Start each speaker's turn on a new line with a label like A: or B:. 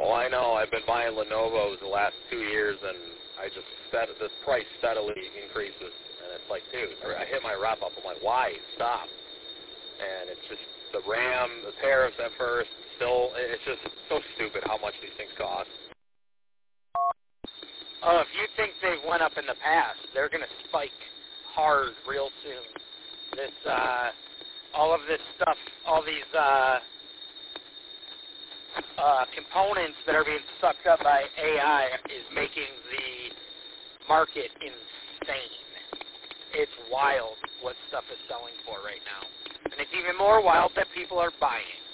A: Oh, I know. I've been buying Lenovo's the last 2 years, and the price steadily increases. And it's like, dude, I hit my wrap up. I'm like, why? Stop. And it's just the RAM, the tariffs at first, it's just so stupid how much these things cost.
B: Oh, if you think they went up in the past, they're going to spike hard real soon. All of this stuff, all these components that are being sucked up by AI is making the market insane. It's wild what stuff is selling for right now. And it's even more wild that people are buying.